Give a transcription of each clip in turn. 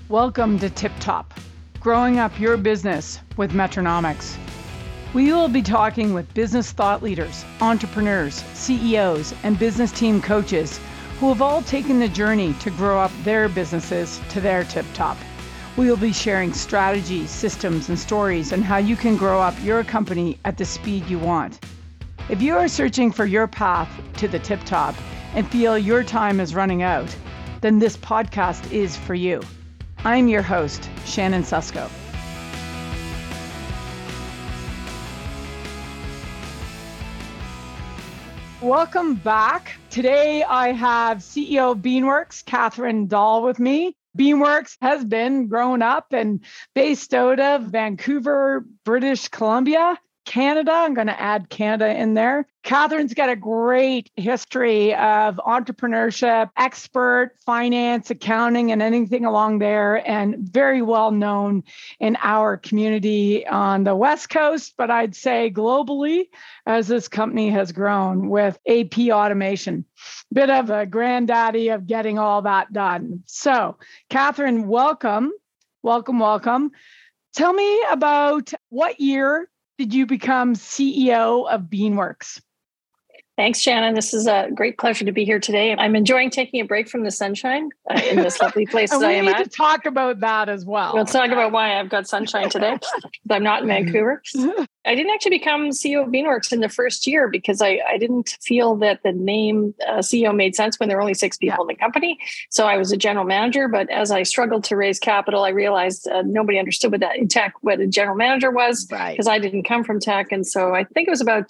Welcome to Tip Top, growing up your business with Metronomics. We will be talking with business thought leaders, entrepreneurs, CEOs, and business team coaches who have all taken the journey to grow up their businesses to their tip top. We will be sharing strategies, systems, and stories on how you can grow up your company at the speed you want. If you are searching for your path to the tip top and feel your time is running out, then this podcast is for you. I'm your host, Shannon Susko. Welcome back. Today I have CEO of Beanworks, Catherine Dahl, with me. Beanworks has been grown up and based out of Vancouver, British Columbia, Canada. I'm going to add Canada in there. Catherine's got a great history of entrepreneurship, expert, finance, accounting, and anything along there, and very well known in our community on the West Coast, but I'd say globally as this company has grown with AP automation. Bit of a granddaddy of getting all that done. So, Catherine, welcome. Tell me about what year did you become CEO of Beanworks? Thanks, Shannon. This is a great pleasure to be here today. I'm enjoying taking a break from the sunshine in this lovely place that I am at. We need to talk about that as well. We'll talk about why I've got sunshine today. I'm not in Vancouver. I didn't actually become CEO of Beanworks in the first year because I didn't feel that the name CEO made sense when there were only 6 people in the company. So I was a general manager, but as I struggled to raise capital, I realized nobody understood what a general manager was because I didn't come from tech. And so I think it was about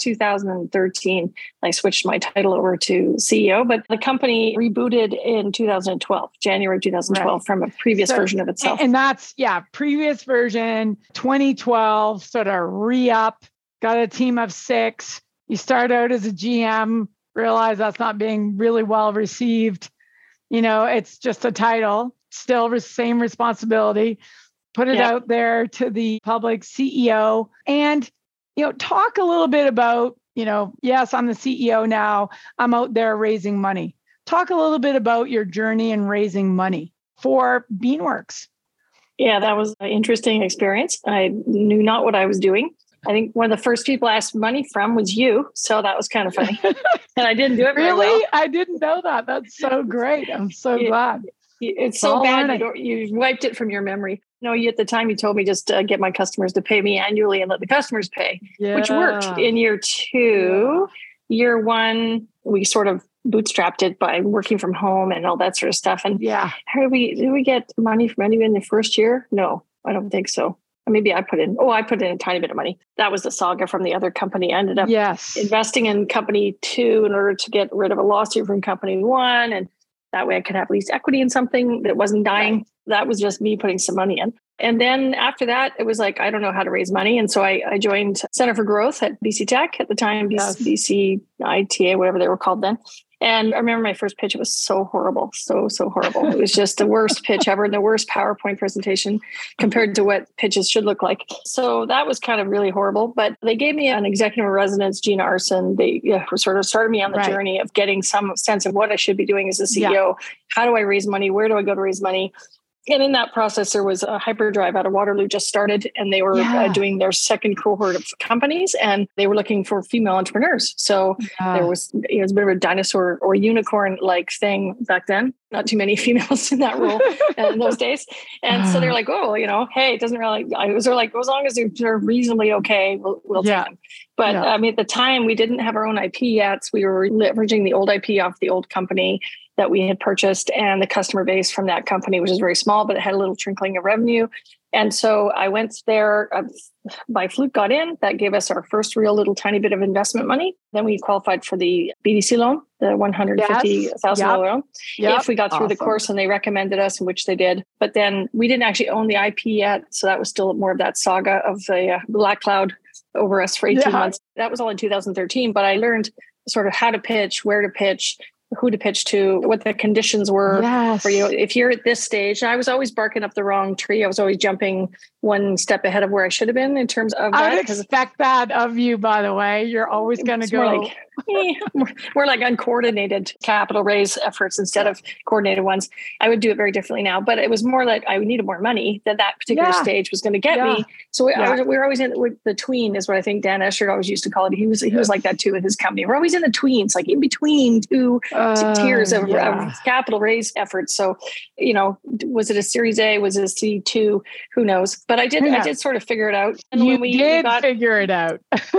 2013, I switched my title over to CEO, but the company rebooted in 2012, January 2012 from a previous version of itself. And that's, previous version, 2012, sort of re-up, got a team of 6. You start out as a GM, realize that's not being really well received. It's just a title, still same responsibility, put it out there to the public CEO and, talk a little bit about, yes, I'm the CEO now. I'm out there raising money. Talk a little bit about your journey in raising money for Beanworks. Yeah, that was an interesting experience. I knew not what I was doing. I think one of the first people I asked money from was you. So that was kind of funny. And I didn't do it very well. I didn't know that. That's so great. I'm so glad. It's so bad you wiped it from your memory. At the time you told me just get my customers to pay me annually and let the customers pay, which worked. In year 2, year 1, we sort of bootstrapped it by working from home and all that sort of stuff. And did we get money from anyone in the first year? No, I don't think so. Maybe I put in a tiny bit of money. That was the saga from the other company. I ended up investing in company 2 in order to get rid of a lawsuit from company 1. And that way I could have at least equity in something that wasn't dying. Right. That was just me putting some money in. And then after that, it was like, I don't know how to raise money. And so I joined Center for Growth at BC Tech at the time, BC ITA, whatever they were called then. And I remember my first pitch, it was so horrible, so horrible. It was just the worst pitch ever and the worst PowerPoint presentation compared to what pitches should look like. So that was kind of really horrible. But they gave me an executive in residence, Gina Arson. They sort of started me on the journey of getting some sense of what I should be doing as a CEO. Yeah. How do I raise money? Where do I go to raise money? And in that process, there was a hyperdrive out of Waterloo just started, and they were doing their second cohort of companies, and they were looking for female entrepreneurs. So there was, it was a bit of a dinosaur or unicorn-like thing back then. Not too many females in that role in those days. And so they're like, hey, it doesn't really, I was like, as long as they're reasonably okay, we'll take them. But at the time, we didn't have our own IP yet. So we were leveraging the old IP off the old company that we had purchased and the customer base from that company, which is very small, but it had a little trickling of revenue. And so I went there by fluke, got in. That gave us our first real little tiny bit of investment money. Then we qualified for the BDC loan, the $150,000 loan, if we got through the course and they recommended us, which they did. But then we didn't actually own the IP yet. So that was still more of that saga of the black cloud over us for 18 months. That was all in 2013. But I learned sort of how to pitch, where to pitch, who to pitch to, what the conditions were for you. If you're at this stage, I was always barking up the wrong tree. I was always jumping one step ahead of where I should have been in terms of I would expect that of you, by the way. You're always going to go. We're like uncoordinated capital raise efforts instead of coordinated ones. I would do it very differently now, but it was more like I needed more money that particular stage was going to get me. So we were always in the tween is what I think Dan Escher always used to call it. He was like that too with his company. We're always in the tweens, like in between two tiers of capital raise efforts. So, was it a Series A? Was it a C2? Who knows? But I did sort of figure it out. And you did figure it out.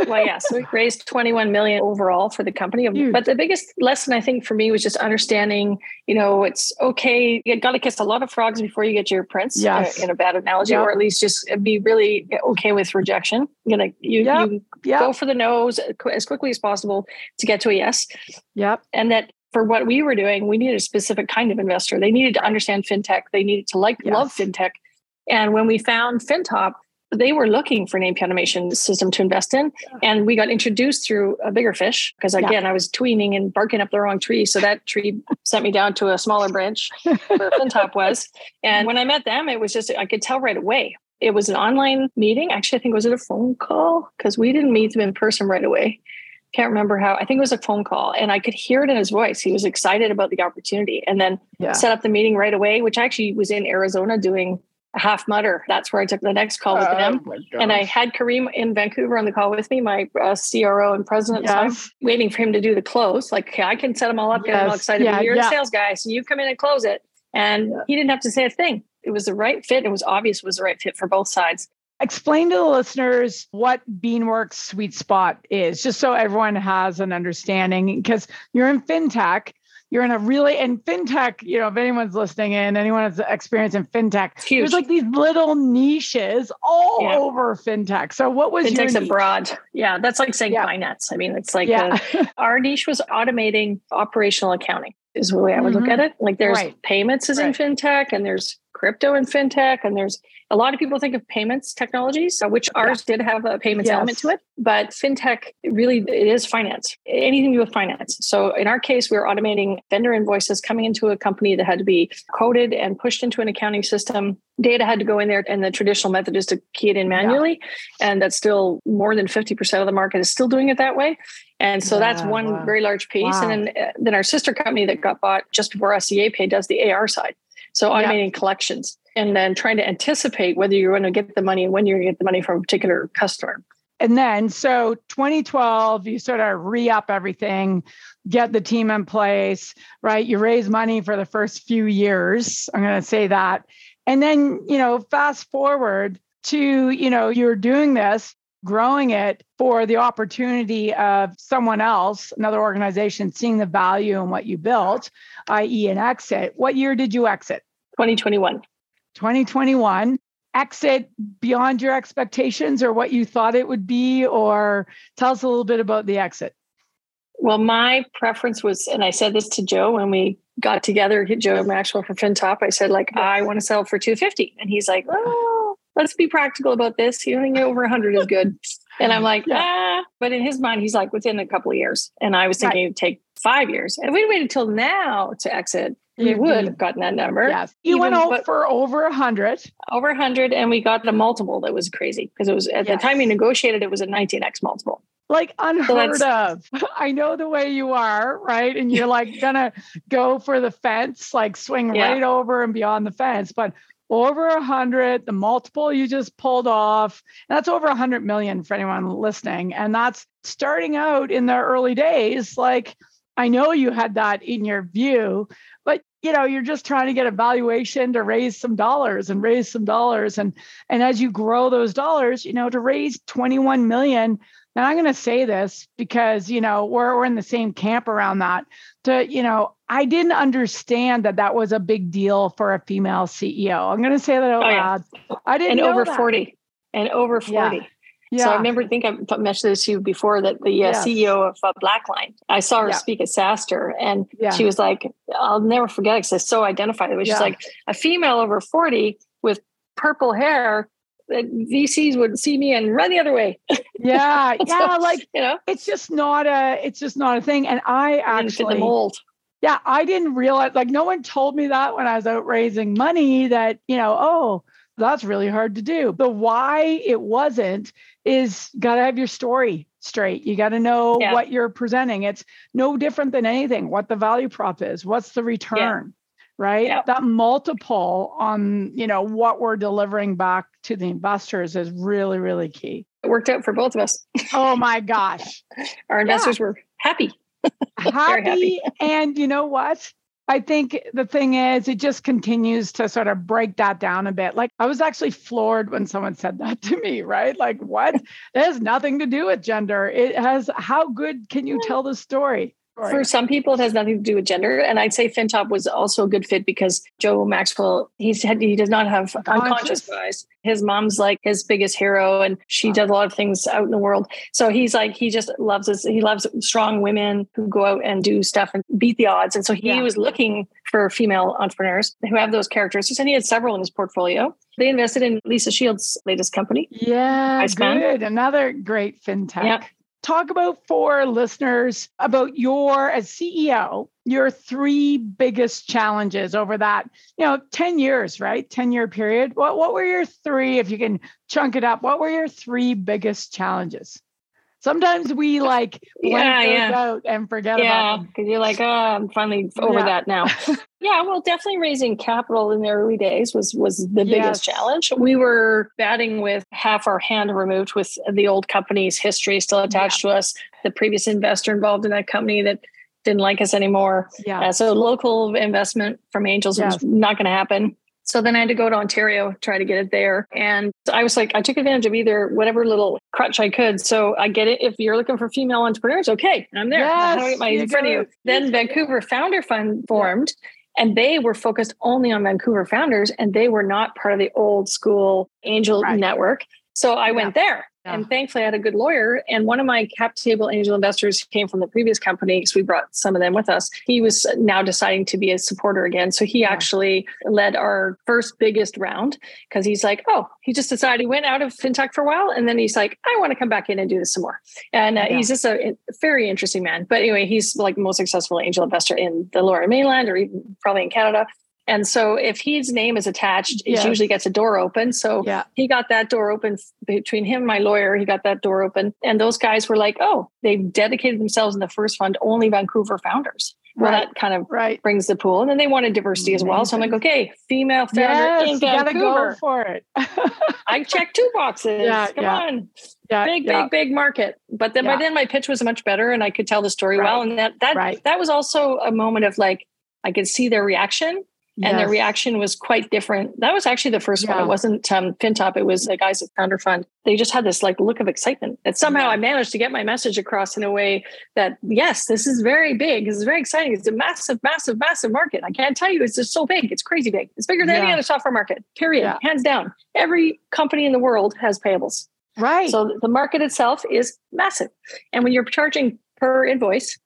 So we raised $21 million overall for the company. Huge. But the biggest lesson I think for me was just understanding, it's okay. You got to kiss a lot of frogs before you get your prince, in a bad analogy, or at least just be really okay with rejection. You go for the no's as quickly as possible to get to a yes. Yep. And that for what we were doing, we needed a specific kind of investor. They needed to understand fintech. They needed to love fintech. And when we found FinTop, they were looking for an AP automation system to invest in. And we got introduced through a bigger fish because, again, I was tweening and barking up the wrong tree. So that tree sent me down to a smaller branch where FinTop was. And when I met them, it was just, I could tell right away. It was an online meeting. Actually, I think, was it a phone call? Because we didn't meet them in person right away. Can't remember how. I think it was a phone call, and I could hear it in his voice. He was excited about the opportunity, and then set up the meeting right away, which actually was in Arizona doing a half mutter. That's where I took the next call with them. And I had Kareem in Vancouver on the call with me, my CRO and president, waiting for him to do the close. Like, okay, I can set them all up, get them all excited. You're the sales guy, so you come in and close it. And he didn't have to say a thing. It was the right fit. It was obvious it was the right fit for both sides. Explain to the listeners what Beanworks' sweet spot is, just so everyone has an understanding, because you're in fintech. You're in fintech, if anyone's listening in, anyone has experience in fintech, there's like these little niches all over fintech. So what was your niche? Fintech's broad. Yeah, that's like saying finance. I mean, it's like our niche was automating operational accounting is the way I would look at it. Like there's payments is in fintech, and there's crypto in fintech, and there's a lot of people think of payments technologies, which ours did have a payments element to it, but fintech really, it is finance, anything to do with finance. So in our case, we were automating vendor invoices coming into a company that had to be coded and pushed into an accounting system. Data had to go in there, and the traditional method is to key it in manually. And that's still more than 50% of the market is still doing it that way. And so that's one very large piece. And then our sister company that got bought just before us, EAPay, does the AR side. So automating collections and then trying to anticipate whether you're going to get the money and when you're going to get the money from a particular customer. And then, so 2012, you sort of re-up everything, get the team in place, right? You raise money for the first few years. I'm going to say that. And then, fast forward to, you're doing this, growing it for the opportunity of someone else, another organization, seeing the value in what you built, i.e. an exit. What year did you exit? 2021. 2021. Exit beyond your expectations or what you thought it would be, or tell us a little bit about the exit. Well, my preference was, and I said this to Joe when we got together, Joe Maxwell from FinTop, I said, I want to sell for $250. And he's like, let's be practical about this. You think over 100 is good. And I'm like, but in his mind, he's like within a couple of years. And I was thinking it would take 5 years. And if we'd waited till now to exit, we would have gotten that number. Yes. You went out for over 100. Over 100. And we got a multiple that was crazy because it was at the time we negotiated, it was a 19x multiple. Like unheard of. I know the way you are, right? And you're like gonna go for the fence, like swing right over and beyond the fence. But over 100, the multiple you just pulled off, and that's over 100 million for anyone listening. And that's starting out in the early days. Like, I know you had that in your view, but you're just trying to get a valuation to raise some dollars. And as you grow those dollars, to raise 21 million. Now I'm going to say this because, we're in the same camp around that. I didn't understand that was a big deal for a female CEO. I'm going to say that out loud. I didn't know over that. 40 and over 40. Yeah. So I remember, I mentioned this to you before, that the CEO of Blackline, I saw her speak at SaaStr, and she was like, I'll never forget it because I so identified it. She's like, a female over 40 with purple hair, VCs would see me and run the other way. It's just not a thing. And I actually, fit the mold. Yeah, I didn't realize, like, no one told me that when I was out raising money that, oh, that's really hard to do. The why it wasn't is got to have your story straight. You got to know what you're presenting. It's no different than anything, what the value prop is, what's the return, right? Yep. That multiple on, what we're delivering back to the investors is really, really key. It worked out for both of us. Oh my gosh. Our investors were happy. Happy. And you know what? I think the thing is, it just continues to sort of break that down a bit. Like, I was actually floored when someone said that to me, right? Like, what? It has nothing to do with gender. It has, how good can you tell the story? For some people, it has nothing to do with gender. And I'd say FinTop was also a good fit because Joe Maxwell, he does not have unconscious bias. His mom's like his biggest hero and she does a lot of things out in the world. So he's like, he just loves us. He loves strong women who go out and do stuff and beat the odds. And so he was looking for female entrepreneurs who have those characteristics. And he had several in his portfolio. They invested in Lisa Shields' latest company. Yeah, good. Another great fintech. Yeah. Talk about for listeners about as CEO, your 3 biggest challenges over that, 10 years, right? 10-year period. What were your 3, if you can chunk it up, what were your 3 biggest challenges? Sometimes we blank those out and forget about them. Because you're like, oh, I'm finally over that now. Well, definitely raising capital in the early days was the biggest challenge. We were batting with half our hand removed with the old company's history still attached to us, the previous investor involved in that company that didn't like us anymore. So local investment from angels was not going to happen. So then I had to go to Ontario, try to get it there. And I was like, I took advantage of either whatever little crutch I could. So I get it. If you're looking for female entrepreneurs, okay, I'm there. How do I get my in front of you? Then Vancouver Founder Fund formed. And they were focused only on Vancouver founders. And they were not part of the old school angel network. So I went there. And thankfully, I had a good lawyer. And one of my cap table angel investors came from the previous company because we brought some of them with us. He was now deciding to be a supporter again. So he actually led our first biggest round because he's like, he just decided he went out of fintech for a while. And then he's like, I want to come back in and do this some more. And he's just a very interesting man. But anyway, he's like the most successful angel investor in the Lower Mainland or even probably in Canada. And so if his name is attached, it usually gets a door open. So he got that door open between him and my lawyer. He got that door open. And those guys were like, they've dedicated themselves in the first fund, only Vancouver founders. Well, that kind of brings the pool. And then they wanted diversity as well. So I'm like, okay, female founder in Vancouver. Go for it. I checked 2 boxes. Come on. Big market. But then by then my pitch was much better and I could tell the story well. And that was also a moment of like, I could see their reaction. And their reaction was quite different. That was actually the first one. It wasn't FinTop. It was the guys at Founder Fund. They just had this like look of excitement. And somehow I managed to get my message across in a way that, yes, this is very big. This is very exciting. It's a massive, massive, massive market. I can't tell you. It's just so big. It's crazy big. It's bigger than any other software market, period. Hands down. Every company in the world has payables. Right. So the market itself is massive. And when you're charging per invoice,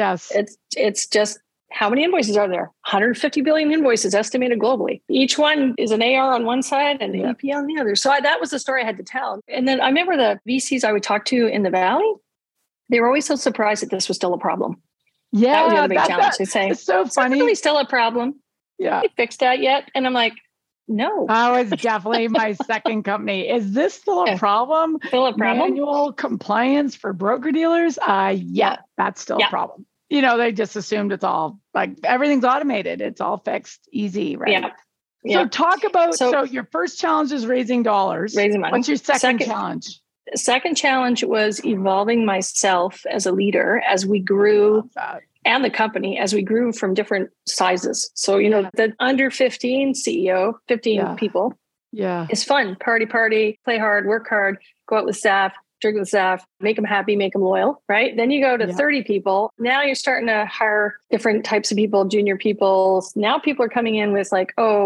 it's just, how many invoices are there? 150 billion invoices estimated globally. Each one is an AR on one side and an EP on the other. So that was the story I had to tell. And then I remember the VCs I would talk to in the Valley, they were always so surprised that this was still a problem. Yeah. That was the other big challenge. They say, it's so funny. It's really still a problem. Yeah. They fixed that yet? And I'm like, no. That was definitely my second company. Is this still a problem? Still a problem? Manual compliance for broker dealers? That's still a problem. They just assumed it's all like everything's automated. It's all fixed, easy, right? Yeah. So talk about, so your first challenge is raising dollars. Raising money. What's your second challenge? Second challenge was evolving myself as a leader as we grew and the company as we grew from different sizes. So, the under 15 CEO, 15 people is fun. Party, play hard, work hard, go out with staff, drink with staff, make them happy, make them loyal, right? Then you go to 30 people. Now you're starting to hire different types of people, junior people. Now people are coming in with like,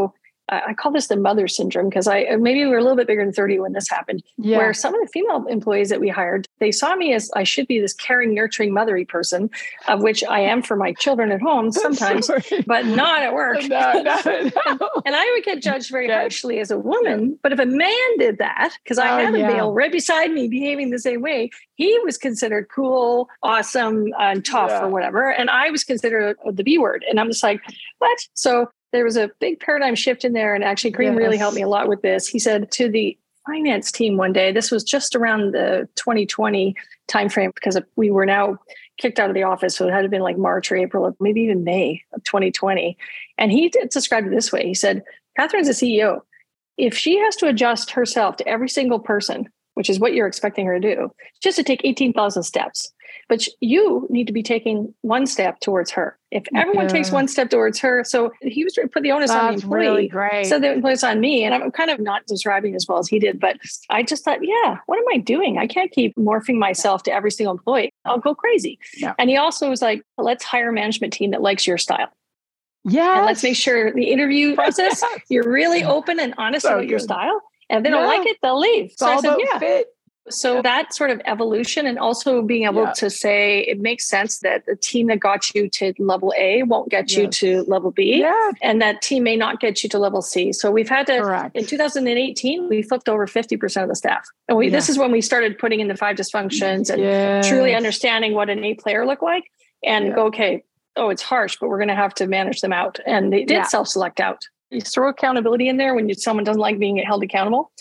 I call this the mother syndrome, because maybe we were a little bit bigger than 30 when this happened, where some of the female employees that we hired, they saw me as I should be this caring, nurturing, mothery person, of which I am for my children at home sometimes, but not at work. No. And I would get judged very harshly as a woman. But if a man did that, because I had a male right beside me behaving the same way, he was considered cool, awesome, and tough or whatever. And I was considered the B word. And I'm just like, what? So there was a big paradigm shift in there. And actually, Kareem really helped me a lot with this. He said to the finance team one day, this was just around the 2020 timeframe, because we were now kicked out of the office. So it had to been like March or April, or maybe even May of 2020. And he described it this way. He said, Catherine's a CEO. If she has to adjust herself to every single person, which is what you're expecting her to do, she has to take 18,000 steps. But you need to be taking one step towards her. If everyone takes one step towards her, so he was trying to put the onus on the employee. Really great. So the onus on me, and I'm kind of not describing as well as he did, but I just thought, what am I doing? I can't keep morphing myself to every single employee. I'll go crazy. Yeah. And he also was like, let's hire a management team that likes your style. Yeah. And let's make sure the interview process, you're really open and honest about your style. And if they don't like it, they'll leave. So I said, fit. So that sort of evolution, and also being able to say it makes sense that the team that got you to level A won't get you to level B, and that team may not get you to level C. So we've had to, in 2018, we flipped over 50% of the staff. And this is when we started putting in the 5 dysfunctions and truly understanding what an A player looked like, and go, okay, it's harsh, but we're going to have to manage them out. And they did self-select out. You throw accountability in there when someone doesn't like being held accountable.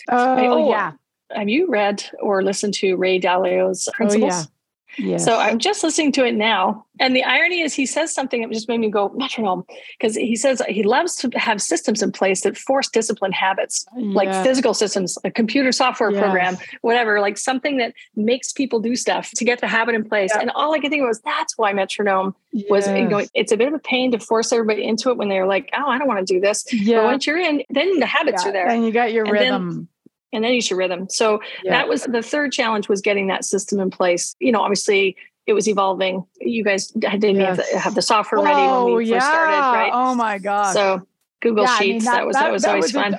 Have you read or listened to Ray Dalio's Principles? Oh, yeah. Yes. So I'm just listening to it now. And the irony is he says something that just made me go, metronome, because he says he loves to have systems in place that force discipline habits, like physical systems, a computer software program, whatever, like something that makes people do stuff to get the habit in place. And all I could think was, that's why metronome was, it's a bit of a pain to force everybody into it when they're like, oh, I don't want to do this. But once you're in, then the habits are there. And you got your rhythm. And then use your rhythm. So that was the third challenge, was getting that system in place. Obviously it was evolving. You guys didn't have the software ready when we first started, right? Oh my God. So Google Sheets, that was always fun.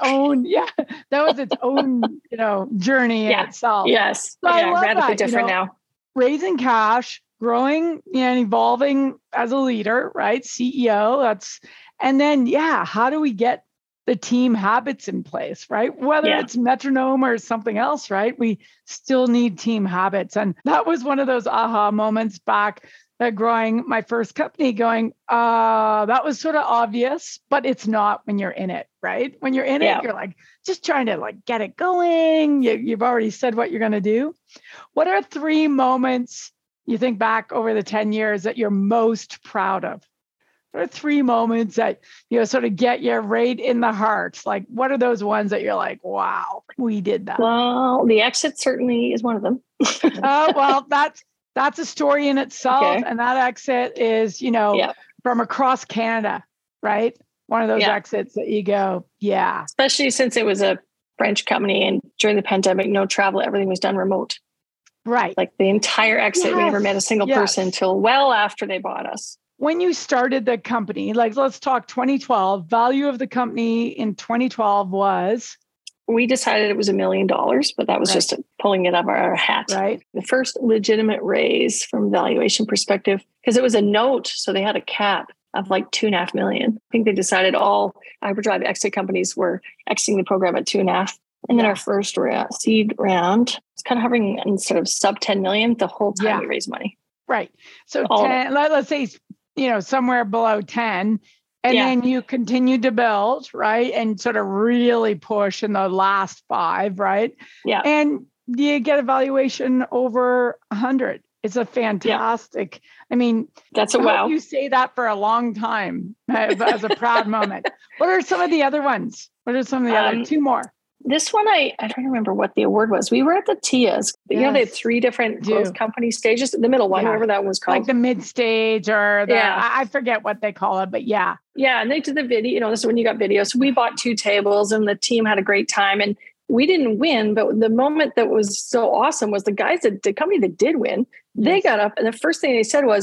That was its own, journey in itself. Yes. So radically different now. Raising cash, growing and evolving as a leader, right? CEO, and then, how do we get the team habits in place, right? Whether it's metronome or something else, right? We still need team habits. And that was one of those aha moments back at growing my first company, going, that was sort of obvious, but it's not when you're in it, right? When you're in it, you're like, just trying to get it going. You've already said what you're going to do. What are 3 moments you think back over the 10 years that you're most proud of? What are 3 moments that, sort of get you right in the heart? Like, what are those ones that you're like, wow, we did that? Well, the exit certainly is one of them. Well, that's a story in itself. Okay. And that exit is, from across Canada, right? One of those exits that you go, Especially since it was a French company and during the pandemic, no travel, everything was done remote. Right. Like the entire exit, we never met a single person until well after they bought us. When you started the company, let's talk 2012, value of the company in 2012 was? We decided it was $1 million, but that was just pulling it out of our hat. Right. The first legitimate raise from valuation perspective, because it was a note. So they had a cap of like $2.5 million. I think they decided all hyperdrive exit companies were exiting the program at 2.5. And then our first seed round was kind of hovering instead of sub 10 million the whole time we raised money. Right. So 10, let's say, somewhere below 10. And then you continue to build, right? And sort of really push in the last 5, right? Yeah. And you get a valuation over 100. It's a fantastic, I mean, that's a wow. You say that for a long time as a proud moment. What are some of the other ones? What are some of the other 2 more? This one, I don't remember what the award was. We were at the TIAs. They had 3 different growth company stages. The middle one, whatever that was called. Like the mid stage or I forget what they call it, but Yeah, and they did the video. This is when you got video. So we bought 2 tables and the team had a great time. And we didn't win, but the moment that was so awesome was the company that did win, they got up and the first thing they said was,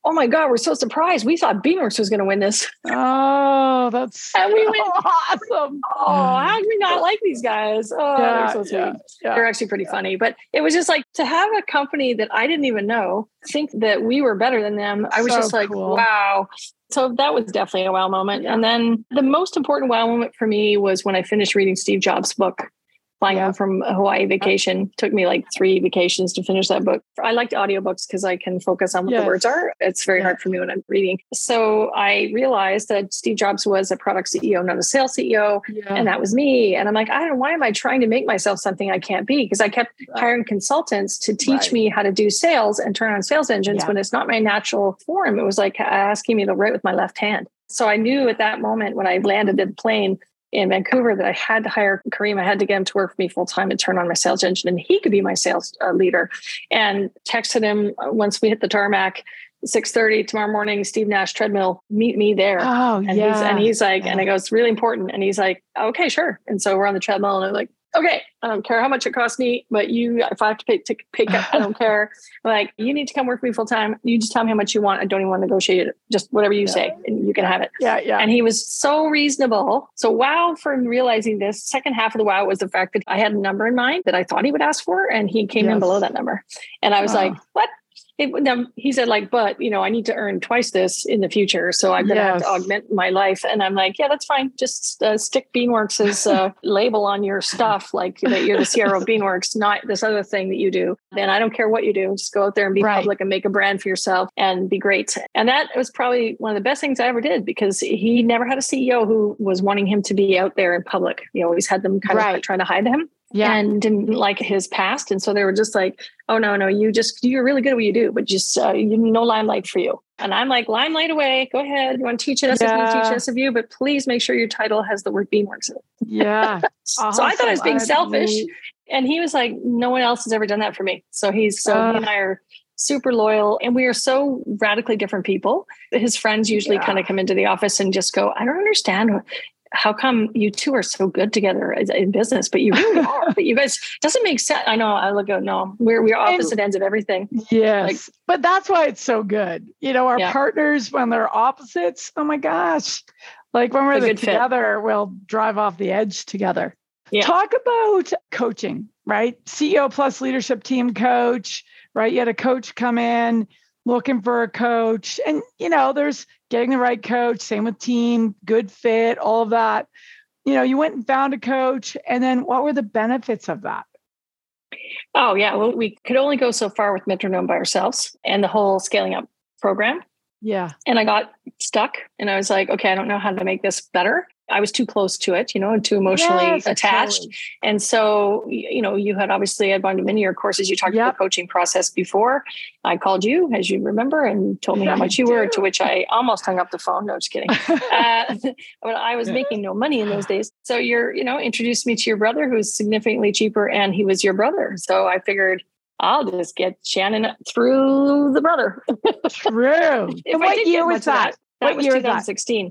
oh my God, we're so surprised. We thought Beanworks was going to win this. Oh, that's and we went, awesome. Oh, how do we not like these guys? Oh, they're so sweet. They're actually pretty funny. But it was just like to have a company that I didn't even know think that we were better than them. I was just like, wow. So that was definitely a wow moment. Yeah. And then the most important wow moment for me was when I finished reading Steve Jobs' book, Flying Home from a Hawaii Vacation. Took me like 3 vacations to finish that book. I liked audiobooks because I can focus on what the words are. It's very hard for me when I'm reading. So I realized that Steve Jobs was a product CEO, not a sales CEO. And that was me. And I'm like, I don't know, why am I trying to make myself something I can't be? Because I kept hiring consultants to teach me how to do sales and turn on sales engines when it's not my natural form. It was like asking me to write with my left hand. So I knew at that moment when I landed the plane in Vancouver that I had to hire Kareem. I had to get him to work for me full time and turn on my sales engine, and he could be my sales leader. And texted him once we hit the tarmac, 6:30 tomorrow morning, Steve Nash treadmill, meet me there. Oh, and he's like, and I go, it's really important. And he's like, okay, sure. And so we're on the treadmill, and I'm like, okay, I don't care how much it costs me, but if I have to pay cut, I don't care. Like, you need to come work for me full time. You just tell me how much you want. I don't even want to negotiate it. Just whatever you say, and you can have it. And he was so reasonable. So wow, for realizing this. Second half of the wow was the fact that I had a number in mind that I thought he would ask for, and he came in below that number. And I was like, what? He said, like, but I need to earn twice this in the future, so I'm going to have to augment my life. And I'm like, yeah, that's fine. Just stick Beanworks' label on your stuff, like that you're the CRO of Beanworks, not this other thing that you do. Then I don't care what you do. Just go out there and be public and make a brand for yourself and be great. And that was probably one of the best things I ever did, because he never had a CEO who was wanting him to be out there in public. He always had them kind of trying to hide him. And didn't like his past. And so they were just like, oh, no, you're really good at what you do, but just no limelight for you. And I'm like, limelight away. Go ahead. You want to teach it? Teach SFU, but please make sure your title has the word Beanworks in it. Yeah. So I thought I was being selfish. And he was like, no one else has ever done that for me. So he and I are super loyal, and we are so radically different people. His friends usually kind of come into the office and just go, I don't understand how come you two are so good together in business, but you really are. But you guys, doesn't make sense. I know. I look, no, we're opposite ends of everything. Yes, but that's why it's so good. Our partners, when they're opposites, oh my gosh, like when we're together, we'll drive off the edge together. Yeah. Talk about coaching, right? CEO plus leadership team coach, right? You had a coach come in looking for a coach, and there's getting the right coach, same with team, good fit, all of that. You went and found a coach, and then what were the benefits of that? Oh yeah. Well, we could only go so far with Metronome by ourselves and the whole scaling up program. Yeah. And I got stuck, and I was like, okay, I don't know how to make this better. I was too close to it, and too emotionally attached. Totally. And so, you had obviously had gone to many of your courses. You talked about the coaching process before. I called you, as you remember, and told me how much you were, to which I almost hung up the phone. No, just kidding. Well, I was making no money in those days. So you're, introduced me to your brother, who's significantly cheaper, and he was your brother. So I figured, I'll just get Shannon through the brother. True. And what year was that? That was 2016.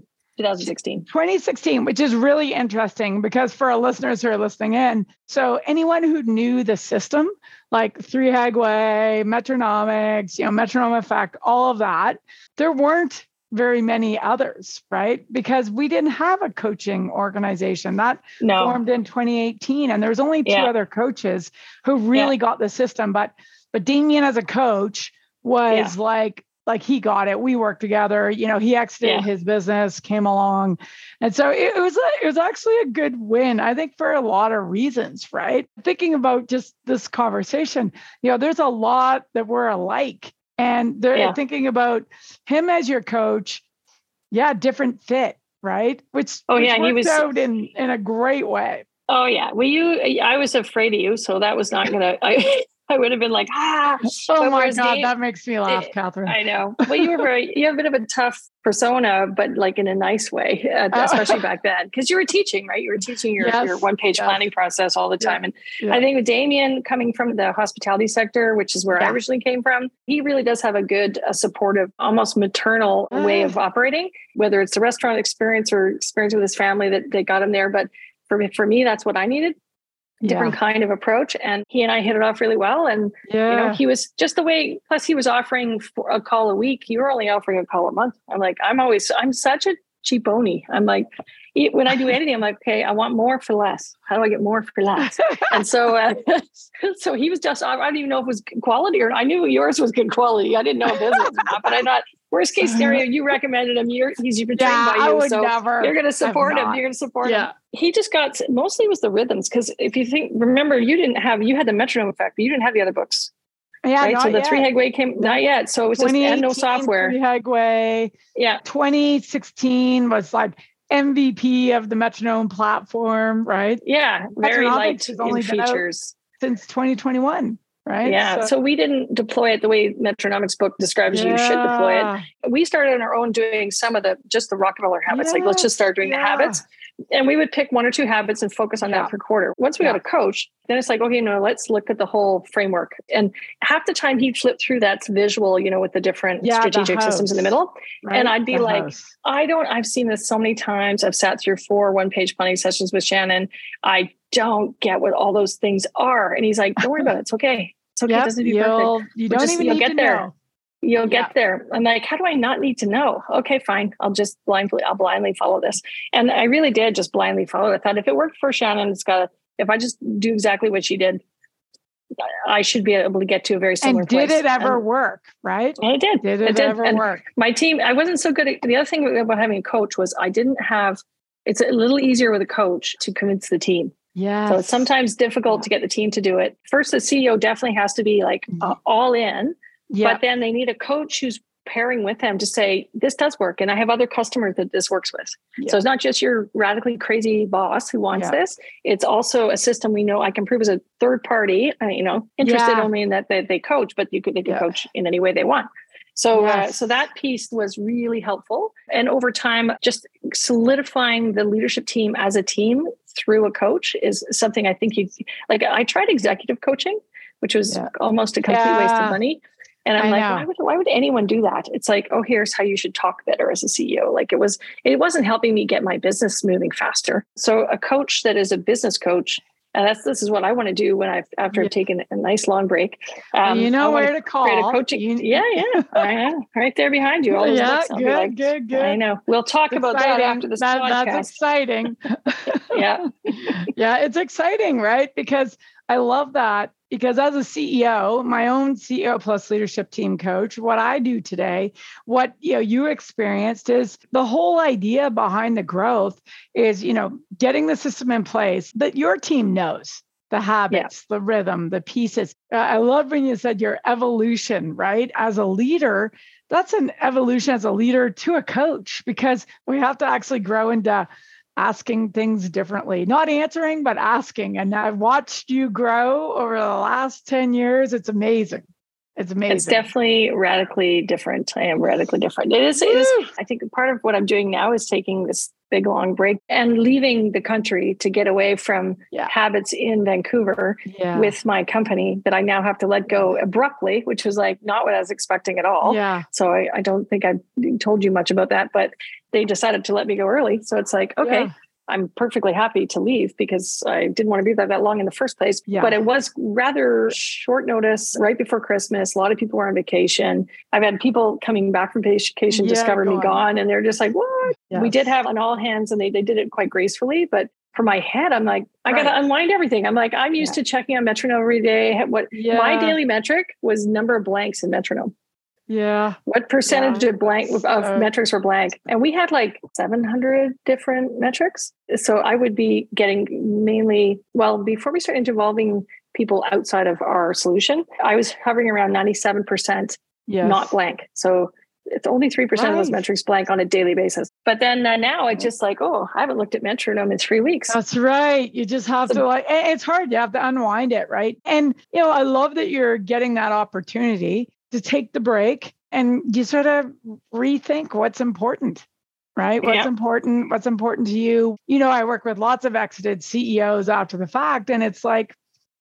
2016, which is really interesting, because for our listeners who are listening in, so anyone who knew the system, like 3Hagway, Metronomics, Metronome Effect, all of that, there weren't very many others, right? Because we didn't have a coaching organization that formed in 2018, and there was only 2 other coaches who really got the system. But Damien as a coach was like he got it. We worked together. He exited his business, came along. And so it was actually a good win, I think, for a lot of reasons, right? Thinking about just this conversation, there's a lot that we're alike. And they're thinking about him as your coach. Yeah, different fit, right? Which he was out in a great way. Oh yeah. Well, I was afraid of you, so that was not gonna. I would have been like, Oh my God, that makes me laugh, Catherine. I know. Well, you have a bit of a tough persona, but like in a nice way, especially back then, because you were teaching, right? You were teaching your 1-page planning process all the time. And I think with Damien coming from the hospitality sector, which is where I originally came from, he really does have a good, supportive, almost maternal way of operating, whether it's the restaurant experience or experience with his family that got him there. But for me, that's what I needed. different kind of approach. And he and I hit it off really well. And, he was just the way, plus he was offering a call a week. You were only offering a call a month. I'm like, I'm such a cheaponi. I'm like, when I do anything, I'm like, okay, I want more for less. How do I get more for less? And so, so he was just, I don't even know if it was quality or I knew yours was good quality. I didn't know if his was not, but I thought worst case scenario, you recommended him. He's been trained by you. So you're going to support him. You're going to support him. He just got, mostly was the rhythms. Cause if you remember, you had the metronome effect, but you didn't have the other books. Yeah, right. So the Three Head Way came not yet. So it was just and no software. Three Head Way. Yeah. 2016 was like MVP of the metronome platform, right? Yeah. Very light in features. Since 2021. Right. Yeah. So we didn't deploy it the way Metronomics book describes you should deploy it. We started on our own doing some of the Rockefeller habits. Like let's just start doing the habits. And we would pick one or two habits and focus on that per quarter. Once we got a coach, then it's like, okay, no, let's look at the whole framework. And half the time he'd flip through that visual, with the different strategic systems in the middle. Right? And I'd be I've seen this so many times. I've sat through 4 one-page planning sessions with Shannon. I don't get what all those things are. And he's like, don't worry about it. It's okay. It's okay. It doesn't be perfect. You don't even need to know. You'll get there. I'm like, how do I not need to know? Okay, fine. I'll blindly follow this. And I really did just blindly follow it. I thought if it worked for Shannon, if I just do exactly what she did, I should be able to get to a very similar place. And did it ever work? Right? And it did. Did it ever work? My team, I wasn't so good at, the other thing about having a coach was it's a little easier with a coach to convince the team. Yeah. So it's sometimes difficult to get the team to do it. First, the CEO definitely has to be like all in. Yeah. But then they need a coach who's pairing with them to say, this does work. And I have other customers that this works with. Yeah. So it's not just your radically crazy boss who wants this. It's also a system we know I can prove as a third party, interested only in that they coach, but they can coach in any way they want. So, so that piece was really helpful. And over time, just solidifying the leadership team as a team through a coach is something I think I tried executive coaching, which was almost a complete waste of money. And I'm why would anyone do that? It's like, oh, here's how you should talk better as a CEO. Like it wasn't helping me get my business moving faster. So a coach that is a business coach, and this is what I want to do after I've taken a nice long break. Where to call. Create a coaching. I am right there behind you. All those books. Good. I know. We'll talk about that after this podcast. That's exciting. Yeah, it's exciting, right? Because I love that. Because as a CEO, my own CEO plus leadership team coach, what I do today, what you experienced is the whole idea behind the growth is, getting the system in place that your team knows the habits, the rhythm, the pieces. I love when you said your evolution, right? As a leader, that's an evolution as a leader to a coach, because we have to actually grow into asking things differently, not answering, but asking. And I've watched you grow over the last 10 years. It's amazing. It's amazing. It's definitely radically different. I am radically different. It is. I think part of what I'm doing now is taking this big, long break and leaving the country to get away from habits in Vancouver with my company that I now have to let go abruptly, which was like not what I was expecting at all. Yeah. So I don't think I told you much about that, but they decided to let me go early. So it's like, okay. I'm perfectly happy to leave because I didn't want to be there that long in the first place. Yeah. But it was rather short notice right before Christmas. A lot of people were on vacation. I've had people coming back from vacation discover me gone. And they're just like, what? Yes. We did have an all hands and they did it quite gracefully. But for my head, I'm like, I got to unwind everything. I'm like, I'm used to checking on Metronome every day. My daily metric was number of blanks in Metronome. Yeah. What percentage of metrics were blank? And we had like 700 different metrics. So I would be getting mainly, before we started involving people outside of our solution, I was hovering around 97% not blank. So it's only 3% of those metrics blank on a daily basis. But then now it's just like, I haven't looked at Metronome in 3 weeks. That's right. You just have to it's hard. You have to unwind it, right? And, I love that you're getting that opportunity to take the break and you sort of rethink what's important, right? What's important to you. I work with lots of exited CEOs after the fact, and it's like,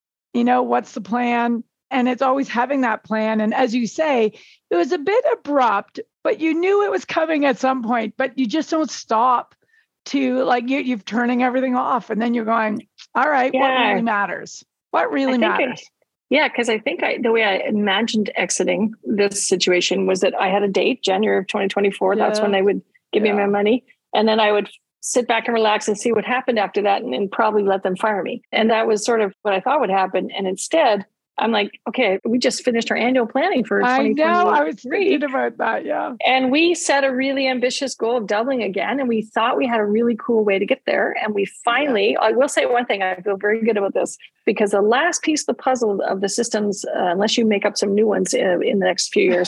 what's the plan? And it's always having that plan. And as you say, it was a bit abrupt, but you knew it was coming at some point, but you just don't stop to like you've turning everything off, and then you're going, all right, what really matters? What really matters? Because I think the way I imagined exiting this situation was that I had a date, January of 2024. That's when they would give me my money. And then I would sit back and relax and see what happened after that and probably let them fire me. And that was sort of what I thought would happen. And instead, I'm like, okay, we just finished our annual planning for 2023. I know, I was thinking about that, yeah. And we set a really ambitious goal of doubling again. And we thought we had a really cool way to get there. And we finally, I will say one thing, I feel very good about this, because the last piece of the puzzle of the systems, unless you make up some new ones in the next few years,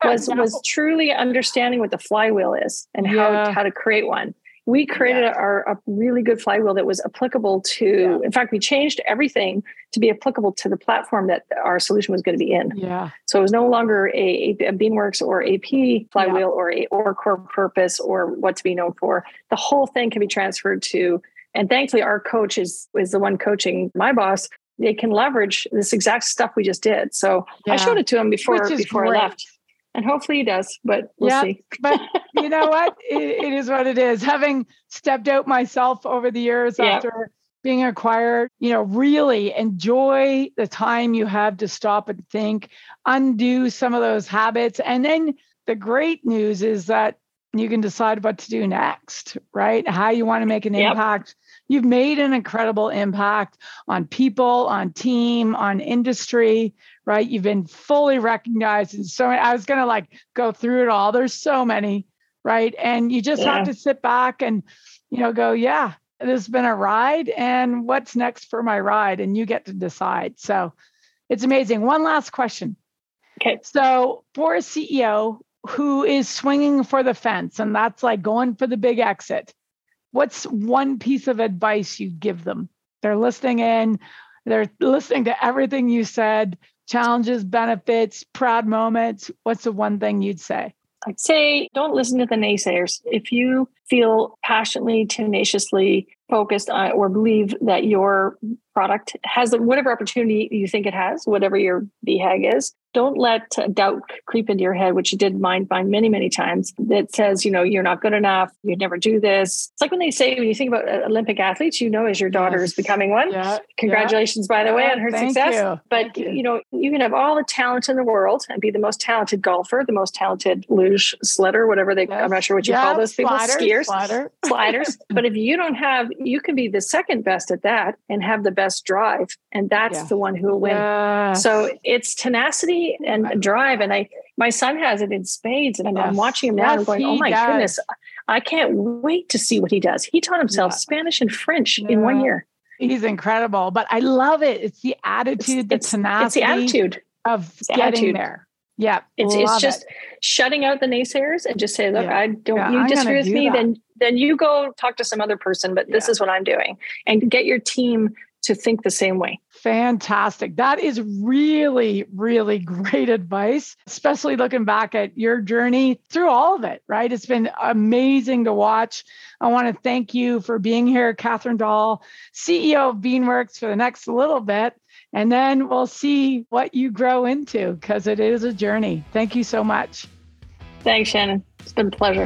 was truly understanding what the flywheel is and how to create one. We created a really good flywheel that was applicable to, in fact, we changed everything to be applicable to the platform that our solution was going to be in. Yeah. So it was no longer a Beanworks or AP flywheel or core purpose or what to be known for. The whole thing can be transferred to, and thankfully our coach is the one coaching my boss. They can leverage this exact stuff we just did. So I showed it to him before I left. And hopefully he does, but we'll see. But you know what? It is what it is. Having stepped out myself over the years after being acquired, really enjoy the time you have to stop and think, undo some of those habits. And then the great news is that you can decide what to do next, right? How you want to make an impact. You've made an incredible impact on people, on team, on industry, right? You've been fully recognized. And so I was going to go through it all. There's so many, right? And you just have to sit back and, go, this has been a ride, and what's next for my ride? And you get to decide. So it's amazing. One last question. Okay. So for a CEO who is swinging for the fence, and that's like going for the big exit, what's one piece of advice you give them? They're listening in, they're listening to everything you said, challenges, benefits, proud moments. What's the one thing you'd say? I'd say don't listen to the naysayers. If you feel passionately, tenaciously focused on or believe that your product has whatever opportunity you think it has, whatever your BHAG is, don't let doubt creep into your head, which you did mine many, many times, that says, you're not good enough. You'd never do this. It's like when you think about Olympic athletes, as your daughter is becoming one. Yeah, Congratulations, by the way, on her success. You. But, you can have all the talent in the world and be the most talented golfer, the most talented luge sledder, whatever I'm not sure what you call those people, skiers, sliders. But if you don't have, you can be the second best at that and have the best drive. And that's the one who will win. Yes. So it's tenacity and drive. And my son has it in spades, and I'm watching him now and going, oh my goodness, I can't wait to see what he does. He taught himself Spanish and French in 1 year. He's incredible, but I love it. It's the attitude, the tenacity, it's the attitude of getting there. Yeah. It's just shutting out the naysayers and just say, look, I don't, you disagree with me, then you go talk to some other person, but this is what I'm doing, and get your team to think the same way. Fantastic. That is really, really great advice, especially looking back at your journey through all of it, right? It's been amazing to watch. I want to thank you for being here, Catherine Dahl, CEO of Beanworks, for the next little bit. And then we'll see what you grow into, because it is a journey. Thank you so much. Thanks, Shannon. It's been a pleasure.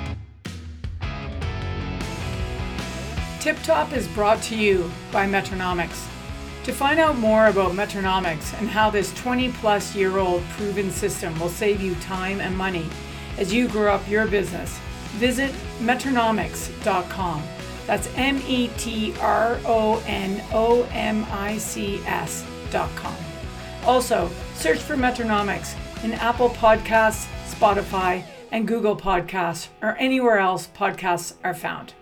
Tip Top is brought to you by Metronomics. To find out more about Metronomics and how this 20-plus-year-old proven system will save you time and money as you grow up your business, visit Metronomics.com. That's Metronomics.com. Also, search for Metronomics in Apple Podcasts, Spotify, and Google Podcasts, or anywhere else podcasts are found.